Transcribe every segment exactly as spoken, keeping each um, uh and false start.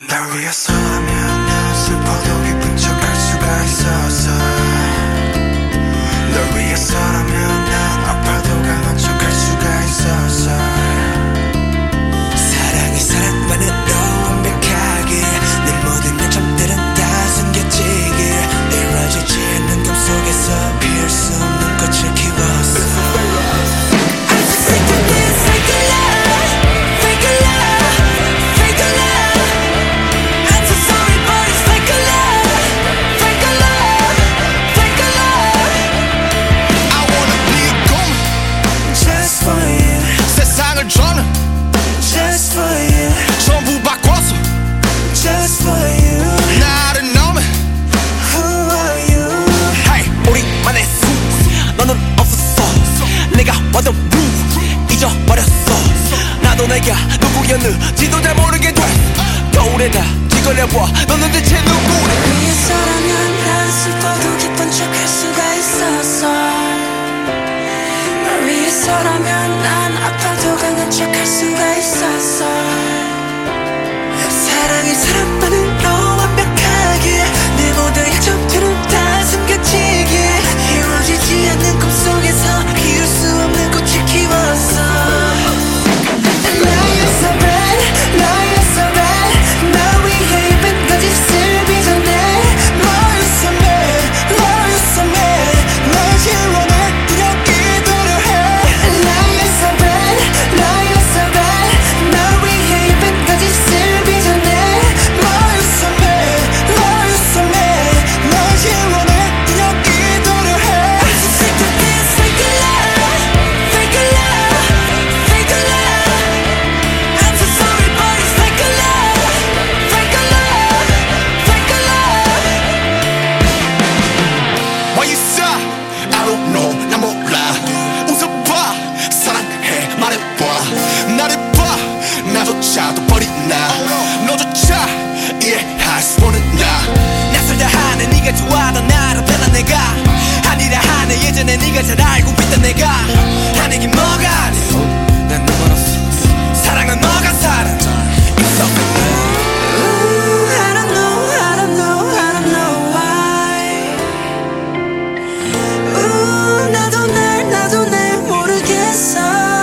날 위해서라면 난 슬퍼도 기쁜 척 할 수가 있었어. 널 위해서라면 난 아파도 강한 척 할 수가 있었어. 사랑이 사랑만으로 완벽하게 내 모든 약점들은 다 숨겨지게 이루어지지 않는 꿈 속에서 피울 수 없는 꽃을 키웠어. Just for you 전부 바꿨어 Just for you 나를 넘어 Who are you Hey 우리만의 숲 너는 없었어 내가 와도 blue 잊어버렸어 나도 내가 누구였는지도 잘 모르게 돼 거울에 다 뒤걸려봐 너는 대체 누구래 위해서라면 난 슬퍼도 기쁜 척 할 수가 있었어 널 위해서라면 난 아파도 강한 척 할 수가 있었어. 사랑이 사람만으로 완벽하게 내 모든 약점들은 다 숨겨지게 이루어지지 않는 꿈속에서 피울 수 없는 꽃을 키웠어. You're so bad, you're so bad 나 위해 예쁜 거짓을 빚어내 You're so mad, you're so mad 날 지워내 이렇게 되려 해 You're so bad, you're so bad 나 위해 예쁜 거짓을 빚어내 You're so mad, you're so mad 날 지워내 이렇게 되려 해 I'm so sick of this fake love, fake love, fake love I'm so sorry but it's fake love, fake love, fake love Why you sad? I don't know 난 몰라 웃어봐 사랑해 말해봐 나를 봐 나조차도 버린 나 너조차 이해할 수 없는 나 낯설다 하는 네가 좋아하던 나를 변한 내가 아니라 하는 예전에 네가 잘 알고 있던 내가 하는 게 뭐가 아니야 난 너 멀었어 사랑은 너가 사랑 It's so Ooh, I don't know, I don't know, I don't know why Ooh, 나도 날, 나도 날 모르겠어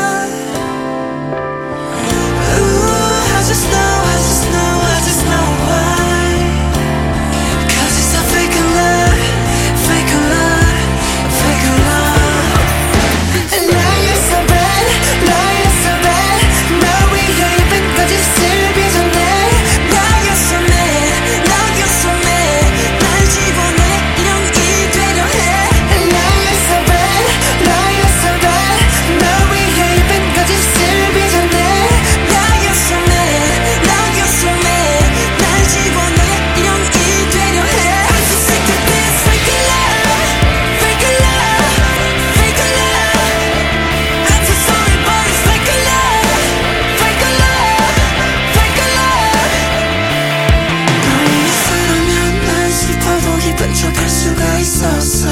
Ooh, I just know, I just know, I just know why Cause it's a fake love, fake love, fake love Now you're so bad, now you're so bad 나 위해 예쁜 거짓을 빚어내 Now you're so mad, now you're so mad 날 지워내 이런 이 되려 해 Now you're so bad, now you're so bad 나 위해 예쁜 거짓을 빚어내 Now you're so mad, now you're so mad 날 지워내 이런 이 되려 해 I'm so sick of this fake love, fake love, fake love I'm so sorry but it's fake love, fake love, fake love 널 위해서라면 난 슬퍼도 기쁜 척 할 수가 있었어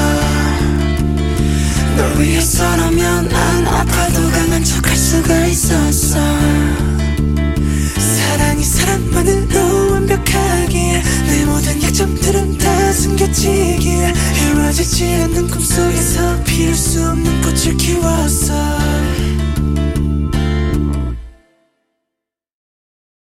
널 위해서라면 난 아파도 강한 척 할 수가 있었어 사랑이 사람만으로 완벽하게 내 모든 약점들은 다 숨겨지게 이루어지지 않는 꿈속에서 피울 수 없는 꽃을 키웠어